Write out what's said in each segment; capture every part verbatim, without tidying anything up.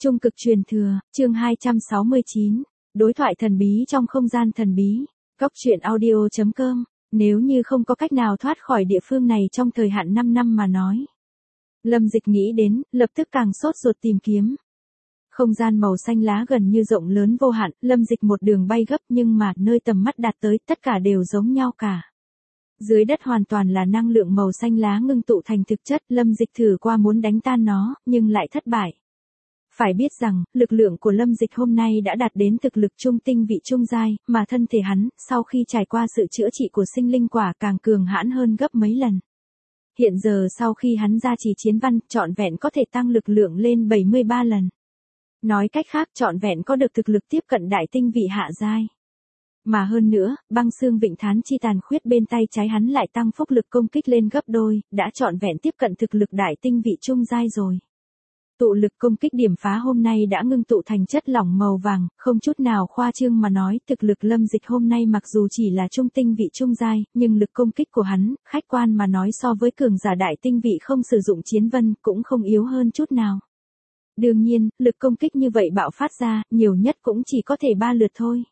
Trung cực truyền thừa, chương hai trăm sáu mươi chín, đối thoại thần bí trong không gian thần bí, góc truyện audio chấm com, nếu như không có cách nào thoát khỏi địa phương này trong thời hạn năm năm mà nói. Lâm Dịch nghĩ đến, lập tức càng sốt ruột tìm kiếm. Không gian màu xanh lá gần như rộng lớn vô hạn, Lâm Dịch một đường bay gấp nhưng mà nơi tầm mắt đạt tới tất cả đều giống nhau cả. Dưới đất hoàn toàn là năng lượng màu xanh lá ngưng tụ thành thực chất, Lâm Dịch thử qua muốn đánh tan nó, nhưng lại thất bại. Phải biết rằng, lực lượng của Lâm Dịch hôm nay đã đạt đến thực lực trung tinh vị trung giai, mà thân thể hắn, sau khi trải qua sự chữa trị của sinh linh quả càng cường hãn hơn gấp mấy lần. Hiện giờ sau khi hắn gia trì chiến văn, trọn vẹn có thể tăng lực lượng lên bảy mươi ba lần. Nói cách khác, trọn vẹn có được thực lực tiếp cận đại tinh vị hạ giai. Mà hơn nữa, băng xương vịnh thán chi tàn khuyết bên tay trái hắn lại tăng phúc lực công kích lên gấp đôi, đã trọn vẹn tiếp cận thực lực đại tinh vị trung giai rồi. Tụ lực công kích điểm phá hôm nay đã ngưng tụ thành chất lỏng màu vàng, không chút nào khoa trương mà nói, thực lực Lâm Dịch hôm nay mặc dù chỉ là trung tinh vị trung giai, nhưng lực công kích của hắn, khách quan mà nói so với cường giả đại tinh vị không sử dụng chiến vân, cũng không yếu hơn chút nào. Đương nhiên, lực công kích như vậy bạo phát ra, nhiều nhất cũng chỉ có thể ba lượt thôi.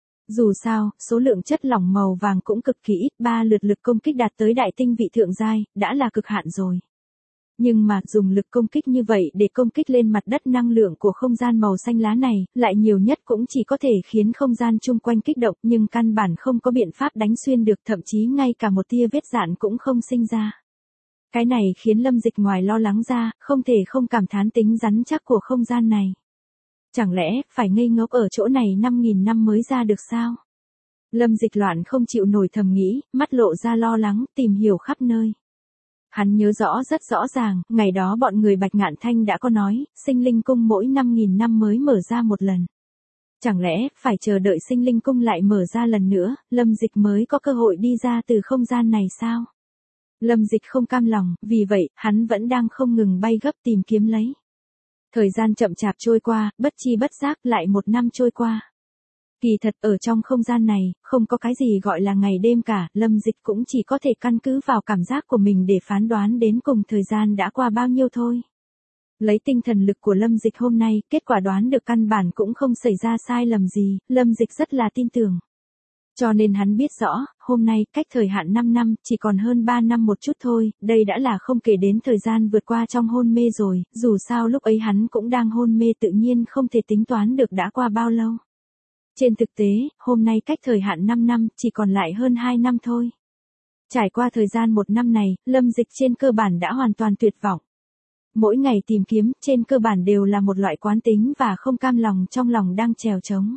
Dù sao, số lượng chất lỏng màu vàng cũng cực kỳ ít, ba lượt lực công kích đạt tới đại tinh vị thượng giai, đã là cực hạn rồi. Nhưng mà, dùng lực công kích như vậy để công kích lên mặt đất năng lượng của không gian màu xanh lá này, lại nhiều nhất cũng chỉ có thể khiến không gian chung quanh kích động, nhưng căn bản không có biện pháp đánh xuyên được, thậm chí ngay cả một tia vết rạn cũng không sinh ra. Cái này khiến Lâm Dịch ngoài lo lắng ra, không thể không cảm thán tính rắn chắc của không gian này. Chẳng lẽ, phải ngây ngốc ở chỗ này năm nghìn năm mới ra được sao? Lâm Dịch loạn không chịu nổi thầm nghĩ, mắt lộ ra lo lắng, tìm hiểu khắp nơi. Hắn nhớ rõ rất rõ ràng, ngày đó bọn người Bạch Ngạn Thanh đã có nói, sinh linh cung mỗi năm nghìn năm mới mở ra một lần. Chẳng lẽ, phải chờ đợi sinh linh cung lại mở ra lần nữa, Lâm Dịch mới có cơ hội đi ra từ không gian này sao? Lâm Dịch không cam lòng, vì vậy, hắn vẫn đang không ngừng bay gấp tìm kiếm lấy. Thời gian chậm chạp trôi qua, bất chi bất giác lại một năm trôi qua. Kỳ thật ở trong không gian này, không có cái gì gọi là ngày đêm cả, Lâm Dịch cũng chỉ có thể căn cứ vào cảm giác của mình để phán đoán đến cùng thời gian đã qua bao nhiêu thôi. Lấy tinh thần lực của Lâm Dịch hôm nay, kết quả đoán được căn bản cũng không xảy ra sai lầm gì, Lâm Dịch rất là tin tưởng. Cho nên hắn biết rõ, hôm nay, cách thời hạn năm năm, chỉ còn hơn ba năm một chút thôi, đây đã là không kể đến thời gian vượt qua trong hôn mê rồi, dù sao lúc ấy hắn cũng đang hôn mê tự nhiên không thể tính toán được đã qua bao lâu. Trên thực tế, hôm nay cách thời hạn năm năm, chỉ còn lại hơn hai năm thôi. Trải qua thời gian một năm này, Lâm Dịch trên cơ bản đã hoàn toàn tuyệt vọng. Mỗi ngày tìm kiếm, trên cơ bản đều là một loại quán tính và không cam lòng trong lòng đang trèo trống.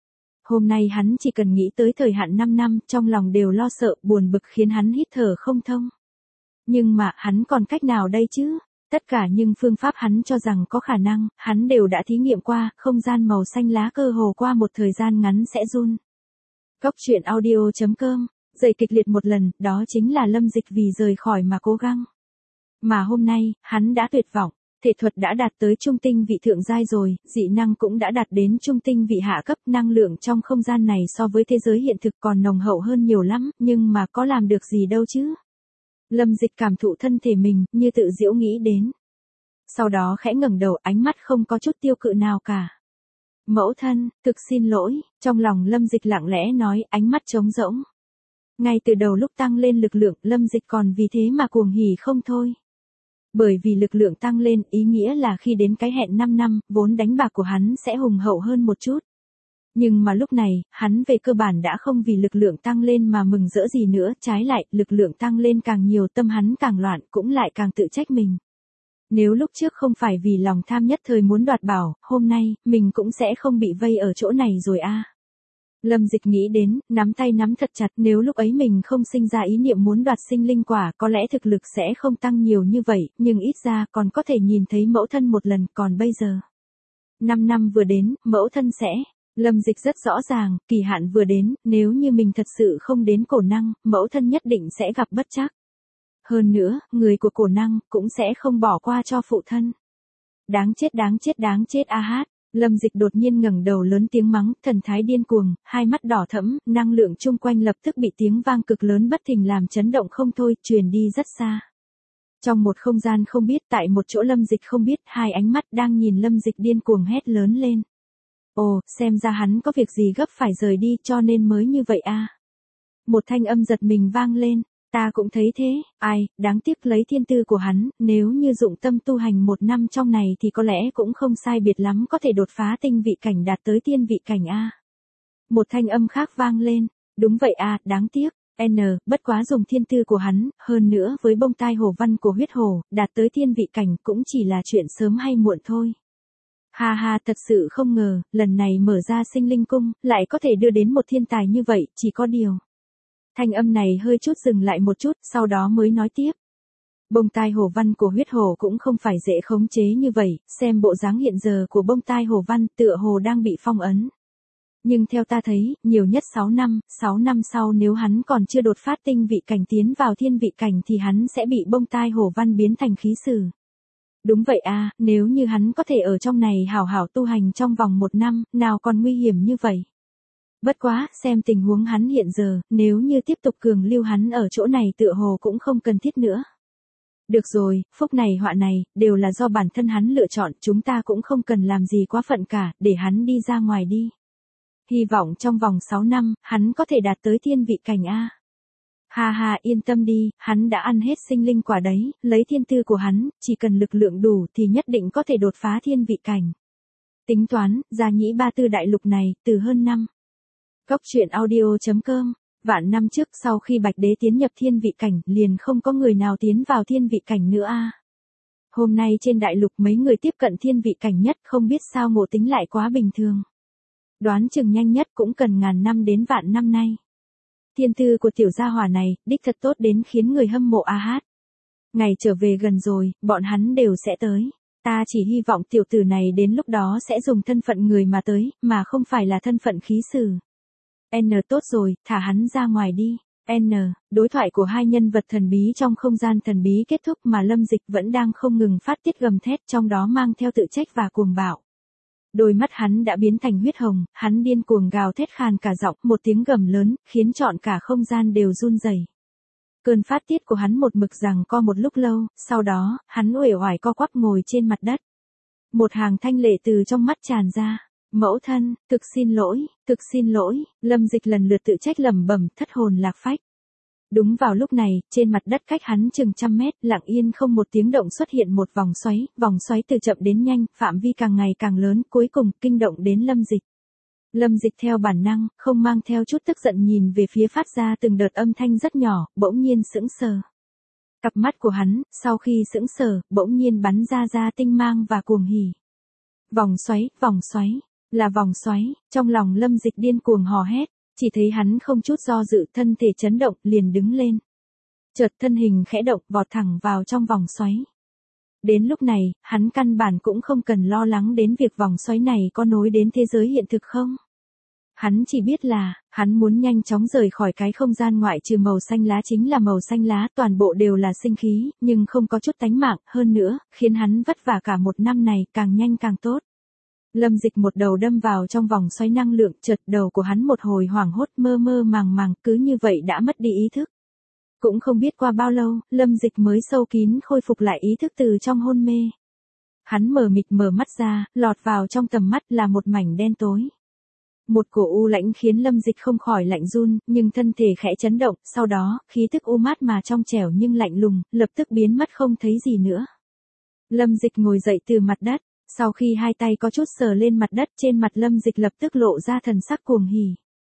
Hôm nay hắn chỉ cần nghĩ tới thời hạn năm năm, trong lòng đều lo sợ, buồn bực khiến hắn hít thở không thông. Nhưng mà, hắn còn cách nào đây chứ? Tất cả những phương pháp hắn cho rằng có khả năng, hắn đều đã thí nghiệm qua, không gian màu xanh lá cơ hồ qua một thời gian ngắn sẽ run. Góc truyện audio chấm com, dậy kịch liệt một lần, đó chính là Lâm Dịch vì rời khỏi mà cố gắng. Mà hôm nay, hắn đã tuyệt vọng, thể thuật đã đạt tới trung tinh vị thượng giai rồi, dị năng cũng đã đạt đến trung tinh vị hạ cấp, năng lượng trong không gian này so với thế giới hiện thực còn nồng hậu hơn nhiều lắm, nhưng mà có làm được gì đâu chứ? Lâm Dịch cảm thụ thân thể mình, như tự giễu nghĩ đến. Sau đó khẽ ngẩng đầu, ánh mắt không có chút tiêu cự nào cả. Mẫu thân, thực xin lỗi, trong lòng Lâm Dịch lặng lẽ nói, ánh mắt trống rỗng. Ngay từ đầu lúc tăng lên lực lượng, Lâm Dịch còn vì thế mà cuồng hỉ không thôi. Bởi vì lực lượng tăng lên, ý nghĩa là khi đến cái hẹn năm năm, vốn đánh bạc của hắn sẽ hùng hậu hơn một chút. Nhưng mà lúc này, hắn về cơ bản đã không vì lực lượng tăng lên mà mừng rỡ gì nữa, trái lại, lực lượng tăng lên càng nhiều tâm hắn càng loạn, cũng lại càng tự trách mình. Nếu lúc trước không phải vì lòng tham nhất thời muốn đoạt bảo, hôm nay, mình cũng sẽ không bị vây ở chỗ này rồi a. Lâm Dịch nghĩ đến, nắm tay nắm thật chặt, nếu lúc ấy mình không sinh ra ý niệm muốn đoạt sinh linh quả, có lẽ thực lực sẽ không tăng nhiều như vậy, nhưng ít ra còn có thể nhìn thấy mẫu thân một lần, còn bây giờ. Năm năm vừa đến, mẫu thân sẽ... Lâm Dịch rất rõ ràng, kỳ hạn vừa đến, nếu như mình thật sự không đến cổ năng, mẫu thân nhất định sẽ gặp bất trắc. Hơn nữa, người của cổ năng, cũng sẽ không bỏ qua cho phụ thân. Đáng chết đáng chết đáng chết a hát. Lâm Dịch đột nhiên ngẩng đầu lớn tiếng mắng, thần thái điên cuồng, hai mắt đỏ thẫm, năng lượng chung quanh lập tức bị tiếng vang cực lớn bất thình làm chấn động không thôi, truyền đi rất xa. Trong một không gian không biết, tại một chỗ Lâm Dịch không biết, hai ánh mắt đang nhìn Lâm Dịch điên cuồng hét lớn lên. Ồ, xem ra hắn có việc gì gấp phải rời đi cho nên mới như vậy à. Một thanh âm giật mình vang lên, ta cũng thấy thế, ai, đáng tiếc lấy thiên tư của hắn, nếu như dụng tâm tu hành một năm trong này thì có lẽ cũng không sai biệt lắm có thể đột phá tinh vị cảnh đạt tới tiên vị cảnh a. Một thanh âm khác vang lên, đúng vậy à, đáng tiếc. N, bất quá dùng thiên tư của hắn, hơn nữa với bông tai hổ văn của huyết hổ, đạt tới thiên vị cảnh cũng chỉ là chuyện sớm hay muộn thôi. Ha ha, thật sự không ngờ, lần này mở ra sinh linh cung, lại có thể đưa đến một thiên tài như vậy, chỉ có điều. Thanh âm này hơi chút dừng lại một chút, sau đó mới nói tiếp. Bông tai hổ văn của huyết hổ cũng không phải dễ khống chế như vậy, xem bộ dáng hiện giờ của bông tai hổ văn tựa hồ đang bị phong ấn. Nhưng theo ta thấy, nhiều nhất sáu năm, sáu năm sau nếu hắn còn chưa đột phát tinh vị cảnh tiến vào thiên vị cảnh thì hắn sẽ bị bông tai hổ văn biến thành khí sử. Đúng vậy à, nếu như hắn có thể ở trong này hảo hảo tu hành trong vòng một năm, nào còn nguy hiểm như vậy. Bất quá, xem tình huống hắn hiện giờ, nếu như tiếp tục cường lưu hắn ở chỗ này tựa hồ cũng không cần thiết nữa. Được rồi, phúc này họa này, đều là do bản thân hắn lựa chọn, chúng ta cũng không cần làm gì quá phận cả, để hắn đi ra ngoài đi. Hy vọng trong vòng sáu năm, hắn có thể đạt tới thiên vị cảnh A. Ha ha, yên tâm đi, hắn đã ăn hết sinh linh quả đấy, lấy thiên tư của hắn, chỉ cần lực lượng đủ thì nhất định có thể đột phá thiên vị cảnh. Tính toán, gia nhĩ ba tư đại lục này, từ hơn năm. Cốc truyện audio chấm com, vạn năm trước sau khi Bạch Đế tiến nhập thiên vị cảnh, liền không có người nào tiến vào thiên vị cảnh nữa a. Hôm nay trên đại lục mấy người tiếp cận thiên vị cảnh nhất không biết sao ngộ tính lại quá bình thường. Đoán chừng nhanh nhất cũng cần ngàn năm đến vạn năm nay. Thiên tư của tiểu gia hỏa này, đích thật tốt đến khiến người hâm mộ a hát. Ngày trở về gần rồi, bọn hắn đều sẽ tới. Ta chỉ hy vọng tiểu tử này đến lúc đó sẽ dùng thân phận người mà tới, mà không phải là thân phận khí sử. N tốt rồi, thả hắn ra ngoài đi. N, đối thoại của hai nhân vật thần bí trong không gian thần bí kết thúc mà Lâm Dịch vẫn đang không ngừng phát tiết gầm thét trong đó mang theo tự trách và cuồng bạo. Đôi mắt hắn đã biến thành huyết hồng, hắn điên cuồng gào thét khàn cả giọng, một tiếng gầm lớn, khiến trọn cả không gian đều run rẩy. Cơn phát tiết của hắn một mực giằng co một lúc lâu, sau đó, hắn uể oải co quắp ngồi trên mặt đất. Một hàng thanh lệ từ trong mắt tràn ra. Mẫu thân, thực xin lỗi, thực xin lỗi, Lâm Dịch lần lượt tự trách lẩm bẩm, thất hồn lạc phách. Đúng vào lúc này, trên mặt đất cách hắn chừng trăm mét, lặng yên không một tiếng động xuất hiện một vòng xoáy, vòng xoáy từ chậm đến nhanh, phạm vi càng ngày càng lớn, cuối cùng kinh động đến Lâm Dịch. Lâm Dịch theo bản năng, không mang theo chút tức giận nhìn về phía phát ra từng đợt âm thanh rất nhỏ, bỗng nhiên sững sờ. Cặp mắt của hắn, sau khi sững sờ, bỗng nhiên bắn ra ra tinh mang và cuồng hỉ. Vòng xoáy, vòng xoáy, là vòng xoáy, trong lòng Lâm Dịch điên cuồng hò hét, chỉ thấy hắn không chút do dự, thân thể chấn động, liền đứng lên. Chợt thân hình khẽ động, vọt thẳng vào trong vòng xoáy. Đến lúc này, hắn căn bản cũng không cần lo lắng đến việc vòng xoáy này có nối đến thế giới hiện thực không. Hắn chỉ biết là, hắn muốn nhanh chóng rời khỏi cái không gian ngoại trừ màu xanh lá chính là màu xanh lá, toàn bộ đều là sinh khí, nhưng không có chút tánh mạng, hơn nữa, khiến hắn vất vả cả một năm này, càng nhanh càng tốt. Lâm Dịch một đầu đâm vào trong vòng xoáy năng lượng, chợt đầu của hắn một hồi hoảng hốt, mơ mơ màng màng, cứ như vậy đã mất đi ý thức. Cũng không biết qua bao lâu, Lâm Dịch mới sâu kín khôi phục lại ý thức từ trong hôn mê. Hắn mờ mịt mở mắt ra, lọt vào trong tầm mắt là một mảnh đen tối. Một cổ u lãnh khiến Lâm Dịch không khỏi lạnh run, nhưng thân thể khẽ chấn động, sau đó, khí tức u mát mà trong trẻo nhưng lạnh lùng, lập tức biến mất không thấy gì nữa. Lâm Dịch ngồi dậy từ mặt đất, sau khi hai tay có chút sờ lên mặt đất, trên mặt Lâm Dịch lập tức lộ ra thần sắc cuồng hỉ.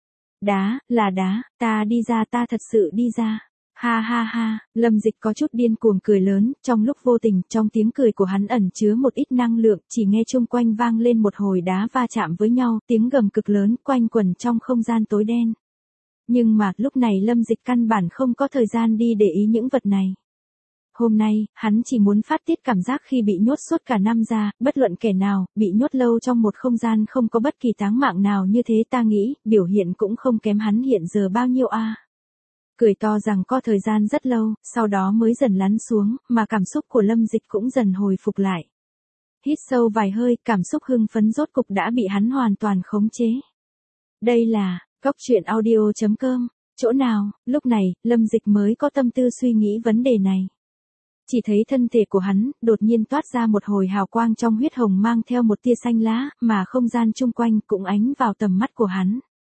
Đá, là đá, ta đi ra, ta thật sự đi ra. Ha ha ha, Lâm Dịch có chút điên cuồng cười lớn, trong lúc vô tình, trong tiếng cười của hắn ẩn chứa một ít năng lượng, chỉ nghe chung quanh vang lên một hồi đá va chạm với nhau, tiếng gầm cực lớn quanh quẩn trong không gian tối đen. Nhưng mà, lúc này Lâm Dịch căn bản không có thời gian đi để ý những vật này. Hôm nay, hắn chỉ muốn phát tiết cảm giác khi bị nhốt suốt cả năm ra, bất luận kẻ nào, bị nhốt lâu trong một không gian không có bất kỳ táng mạng nào như thế, ta nghĩ, biểu hiện cũng không kém hắn hiện giờ bao nhiêu a. Cười to rằng có thời gian rất lâu, sau đó mới dần lắng xuống, mà cảm xúc của Lâm Dịch cũng dần hồi phục lại. Hít sâu vài hơi, cảm xúc hưng phấn rốt cục đã bị hắn hoàn toàn khống chế. Đây là, cốc truyện audio chấm com, chỗ nào, lúc này, Lâm Dịch mới có tâm tư suy nghĩ vấn đề này. Chỉ thấy thân thể của hắn, đột nhiên toát ra một hồi hào quang trong huyết hồng mang theo một tia xanh lá, mà không gian chung quanh cũng ánh vào tầm mắt của hắn.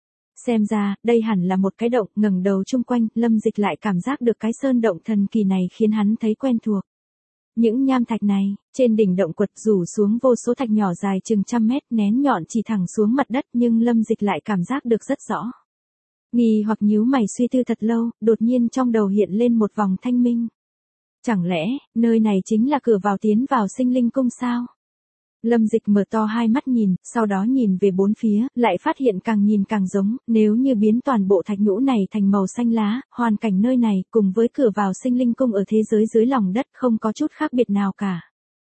Xem ra, đây hẳn là một cái động, ngẩng đầu chung quanh, Lâm Dịch lại cảm giác được cái sơn động thần kỳ này khiến hắn thấy quen thuộc. Những nham thạch này, trên đỉnh động quật rủ xuống vô số thạch nhỏ dài chừng trăm mét nén nhọn chỉ thẳng xuống mặt đất nhưng Lâm Dịch lại cảm giác được rất rõ. Nghi hoặc nhíu mày suy tư thật lâu, đột nhiên trong đầu hiện lên một vòng thanh minh. Chẳng lẽ, nơi này chính là cửa vào tiến vào Sinh Linh Cung sao? Lâm Dịch mở to hai mắt nhìn, sau đó nhìn về bốn phía, lại phát hiện càng nhìn càng giống, nếu như biến toàn bộ thạch nhũ này thành màu xanh lá, hoàn cảnh nơi này cùng với cửa vào Sinh Linh Cung ở thế giới dưới lòng đất không có chút khác biệt nào cả.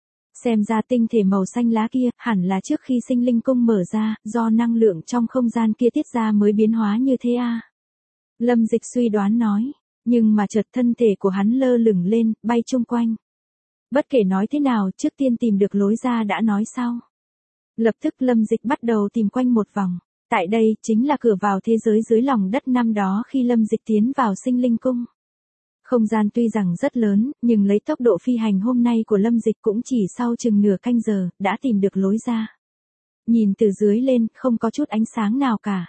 Xem ra tinh thể màu xanh lá kia, hẳn là trước khi Sinh Linh Cung mở ra, do năng lượng trong không gian kia tiết ra mới biến hóa như thế à? Lâm Dịch suy đoán nói, nhưng mà chợt thân thể của hắn lơ lửng lên, bay chung quanh. Bất kể nói thế nào, trước tiên tìm được lối ra đã nói sau. Lập tức Lâm Dịch bắt đầu tìm quanh một vòng. Tại đây, chính là cửa vào thế giới dưới lòng đất năm đó khi Lâm Dịch tiến vào Sinh Linh Cung. Không gian tuy rằng rất lớn, nhưng lấy tốc độ phi hành hôm nay của Lâm Dịch cũng chỉ sau chừng nửa canh giờ, đã tìm được lối ra. Nhìn từ dưới lên, không có chút ánh sáng nào cả.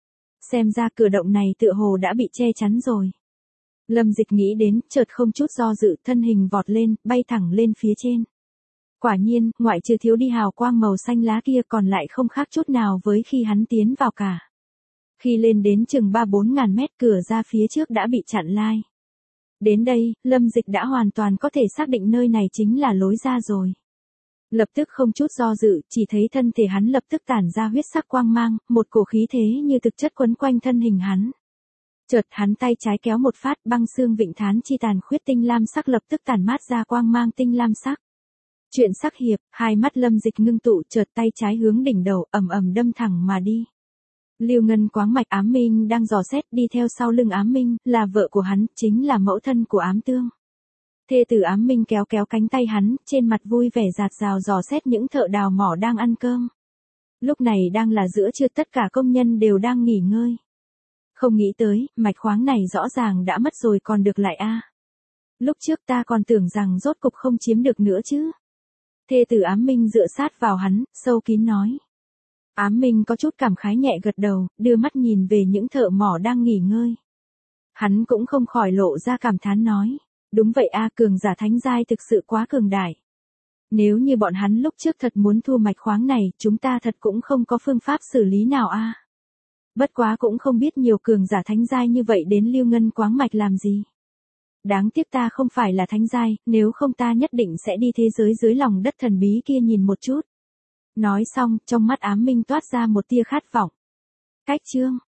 Xem ra cửa động này tựa hồ đã bị che chắn rồi. Lâm Dịch nghĩ đến, chợt không chút do dự, thân hình vọt lên, bay thẳng lên phía trên. Quả nhiên, ngoại trừ thiếu đi hào quang màu xanh lá kia còn lại không khác chút nào với khi hắn tiến vào cả. Khi lên đến chừng ba bốn ngàn mét cửa ra phía trước đã bị chặn lai. Đến đây, Lâm Dịch đã hoàn toàn có thể xác định nơi này chính là lối ra rồi. Lập tức không chút do dự, chỉ thấy thân thể hắn lập tức tản ra huyết sắc quang mang, một cổ khí thế như thực chất quấn quanh thân hình hắn. Chợt hắn tay trái kéo một phát, băng xương vịnh thán chi tàn khuyết tinh lam sắc lập tức tản mát ra quang mang tinh lam sắc. Chuyện sắc hiệp, hai mắt Lâm Dịch ngưng tụ, chợt tay trái hướng đỉnh đầu, ầm ầm đâm thẳng mà đi. Lưu Ngân Quáng Mạch Ám Minh đang dò xét, đi theo sau lưng Ám Minh, là vợ của hắn, chính là mẫu thân của Ám Tương. Thê tử Ám Minh kéo kéo cánh tay hắn, trên mặt vui vẻ rạt rào dò xét những thợ đào mỏ đang ăn cơm. Lúc này đang là giữa trưa, tất cả công nhân đều đang nghỉ ngơi. Không nghĩ tới, mạch khoáng này rõ ràng đã mất rồi còn được lại a. Lúc trước ta còn tưởng rằng rốt cục không chiếm được nữa chứ. Thê tử Ám Minh dựa sát vào hắn, sâu kín nói. Ám Minh có chút cảm khái nhẹ gật đầu, đưa mắt nhìn về những thợ mỏ đang nghỉ ngơi. Hắn cũng không khỏi lộ ra cảm thán nói. Đúng vậy a, cường giả thánh giai thực sự quá cường đại. Nếu như bọn hắn lúc trước thật muốn thu mạch khoáng này, chúng ta thật cũng không có phương pháp xử lý nào a. Bất quá cũng không biết nhiều cường giả thánh giai như vậy đến Lưu Ngân Quáng Mạch làm gì. Đáng tiếc ta không phải là thánh giai, nếu không ta nhất định sẽ đi thế giới dưới lòng đất thần bí kia nhìn một chút. Nói xong, trong mắt Ám Minh toát ra một tia khát vọng. Cách chương